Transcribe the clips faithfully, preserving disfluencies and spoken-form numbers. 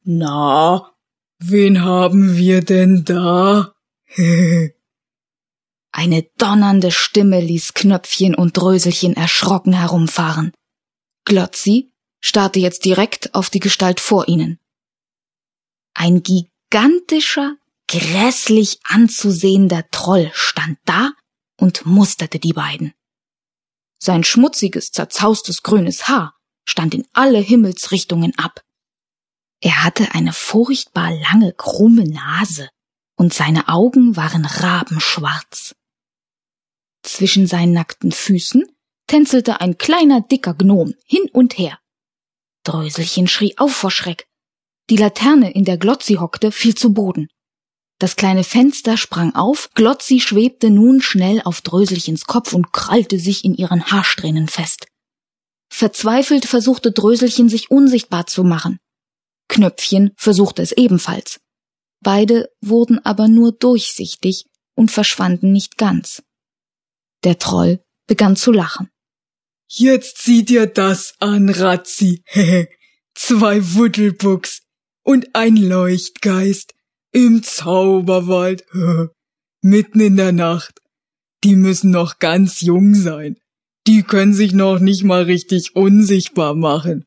Na, wen haben wir denn da? Eine donnernde Stimme ließ Knöpfchen und Dröselchen erschrocken herumfahren. Glotzi starrte jetzt direkt auf die Gestalt vor ihnen. Ein gigantischer, grässlich anzusehender Troll stand da und musterte die beiden. Sein schmutziges, zerzaustes grünes Haar stand in alle Himmelsrichtungen ab. Er hatte eine furchtbar lange, krumme Nase und seine Augen waren rabenschwarz. Zwischen seinen nackten Füßen tänzelte ein kleiner, dicker Gnom hin und her. Dröselchen schrie auf vor Schreck. Die Laterne, in der Glotzi hockte, fiel zu Boden. Das kleine Fenster sprang auf, Glotzi schwebte nun schnell auf Dröselchens Kopf und krallte sich in ihren Haarsträhnen fest. Verzweifelt versuchte Dröselchen, sich unsichtbar zu machen. Knöpfchen versuchte es ebenfalls. Beide wurden aber nur durchsichtig und verschwanden nicht ganz. Der Troll begann zu lachen. Jetzt sieh dir das an, Ratzi. Zwei Wuddelbucks und ein Leuchtgeist im Zauberwald, mitten in der Nacht. Die müssen noch ganz jung sein. Die können sich noch nicht mal richtig unsichtbar machen.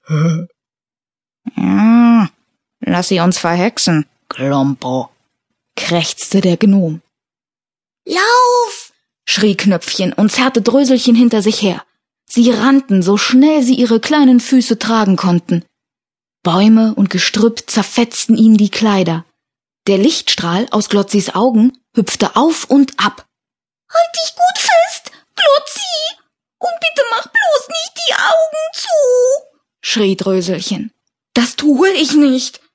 Ja, lass sie uns verhexen, Klompo, krächzte der Gnom. Lauf! Schrie Knöpfchen und zerrte Dröselchen hinter sich her. Sie rannten, so schnell sie ihre kleinen Füße tragen konnten. Bäume und Gestrüpp zerfetzten ihnen die Kleider. Der Lichtstrahl aus Glotzis Augen hüpfte auf und ab. Halt dich gut fest, Glotzi! Und bitte mach bloß nicht die Augen zu! Schrie Dröselchen. Das tue ich nicht,